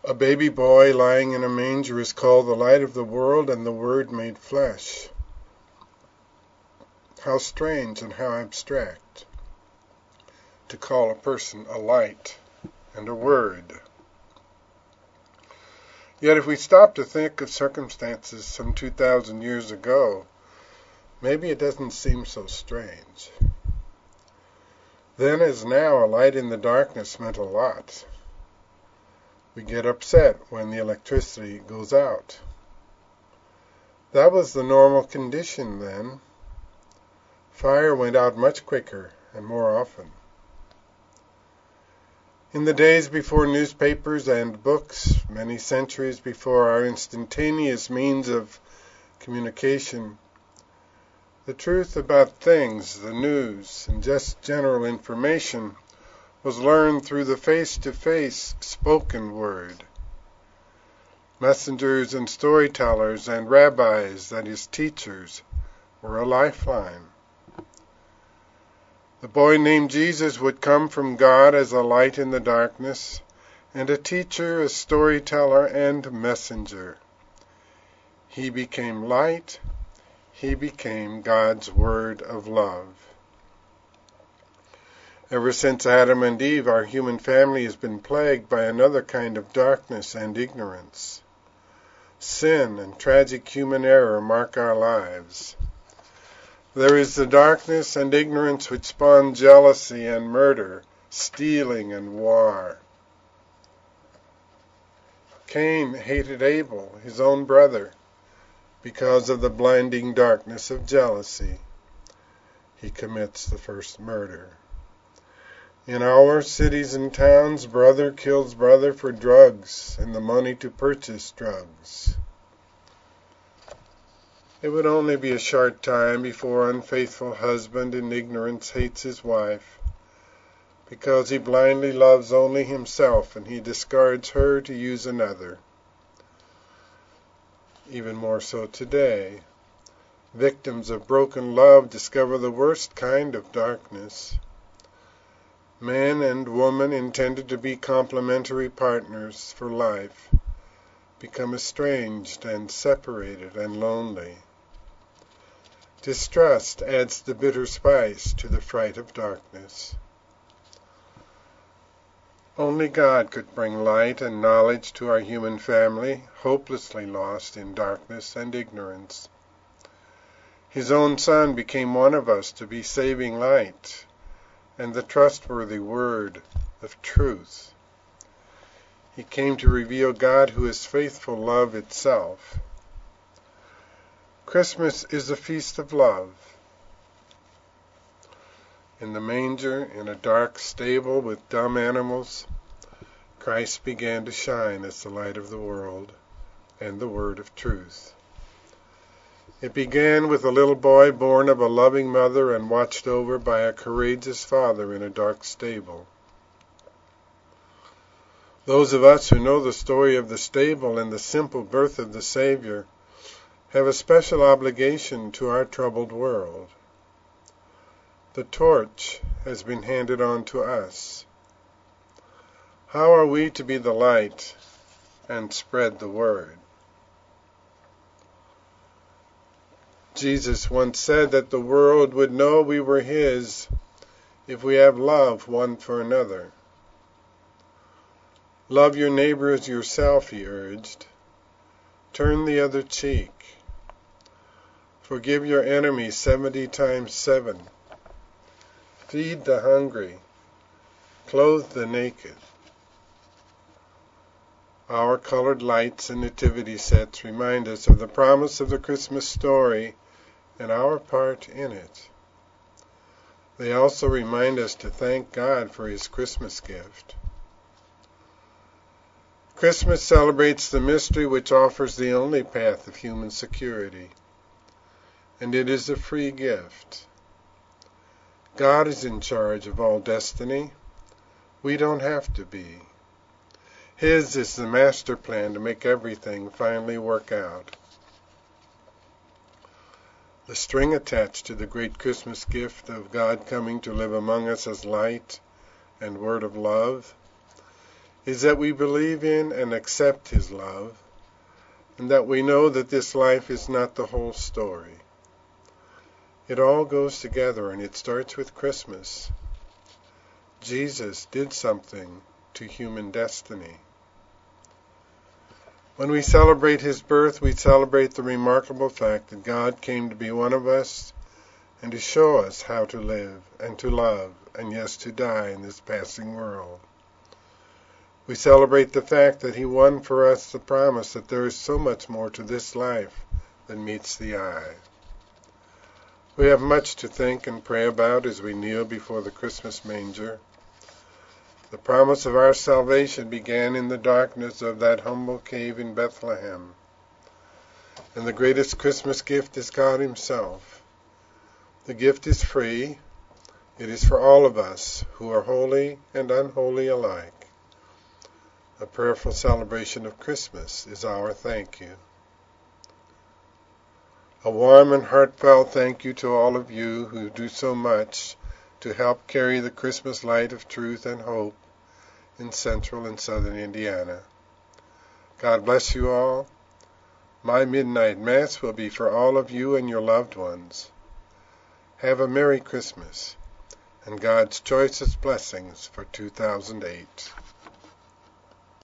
A baby boy lying in a manger is called the light of the world and the Word made flesh. How strange and how abstract to call a person a light and a word. Yet if we stop to think of circumstances some 2,000 years ago, maybe it doesn't seem so strange. Then as now, a light in the darkness meant a lot. We get upset when the electricity goes out. That was the normal condition then. Fire went out much quicker and more often. In the days before newspapers and books, many centuries before our instantaneous means of communication, the truth about things, the news, and just general information was learned through the face-to-face spoken word. Messengers and storytellers and rabbis, that is, teachers, were a lifeline. The boy named Jesus would come from God as a light in the darkness, and a teacher, a storyteller, and messenger. He became light. He became God's word of love. Ever since Adam and Eve, our human family has been plagued by another kind of darkness and ignorance. Sin and tragic human error mark our lives. There is the darkness and ignorance which spawn jealousy and murder, stealing and war. Cain hated Abel, his own brother, because of the blinding darkness of jealousy. He commits the first murder. In our cities and towns, brother kills brother for drugs and the money to purchase drugs. It would only be a short time before unfaithful husband in ignorance hates his wife, because he blindly loves only himself and he discards her to use another. Even more so today, victims of broken love discover the worst kind of darkness. Man and woman intended to be complementary partners for life become estranged and separated and lonely. Distrust adds the bitter spice to the fright of darkness. Only God could bring light and knowledge to our human family, hopelessly lost in darkness and ignorance. His own Son became one of us to be saving light and the trustworthy word of truth. He came to reveal God, who is faithful love itself. Christmas is a feast of love. In the manger, in a dark stable with dumb animals, Christ began to shine as the light of the world and the word of truth. It began with a little boy born of a loving mother and watched over by a courageous father in a dark stable. Those of us who know the story of the stable and the simple birth of the Savior have a special obligation to our troubled world. The torch has been handed on to us. How are we to be the light and spread the word? Jesus once said that the world would know we were His if we have love one for another. Love your neighbor as yourself, He urged. Turn the other cheek. Forgive your enemy 70 times 7. Feed the hungry. Clothe the naked. Our colored lights and nativity sets remind us of the promise of the Christmas story and our part in it. They also remind us to thank God for His Christmas gift. Christmas celebrates the mystery which offers the only path of human security, and it is a free gift. God is in charge of all destiny. We don't have to be. His is the master plan to make everything finally work out. The string attached to the great Christmas gift of God coming to live among us as light and word of love is that we believe in and accept His love, and that we know that this life is not the whole story. It all goes together, and it starts with Christmas. Jesus did something to human destiny. When we celebrate His birth, we celebrate the remarkable fact that God came to be one of us and to show us how to live and to love and yes, to die in this passing world. We celebrate the fact that He won for us the promise that there is so much more to this life than meets the eye. We have much to think and pray about as we kneel before the Christmas manger. The promise of our salvation began in the darkness of that humble cave in Bethlehem. And the greatest Christmas gift is God Himself. The gift is free. It is for all of us who are holy and unholy alike. A prayerful celebration of Christmas is our thank you. A warm and heartfelt thank you to all of you who do so much to help carry the Christmas light of truth and hope in central and southern Indiana. God bless you all. My midnight mass will be for all of you and your loved ones. Have a Merry Christmas and God's choicest blessings for 2008.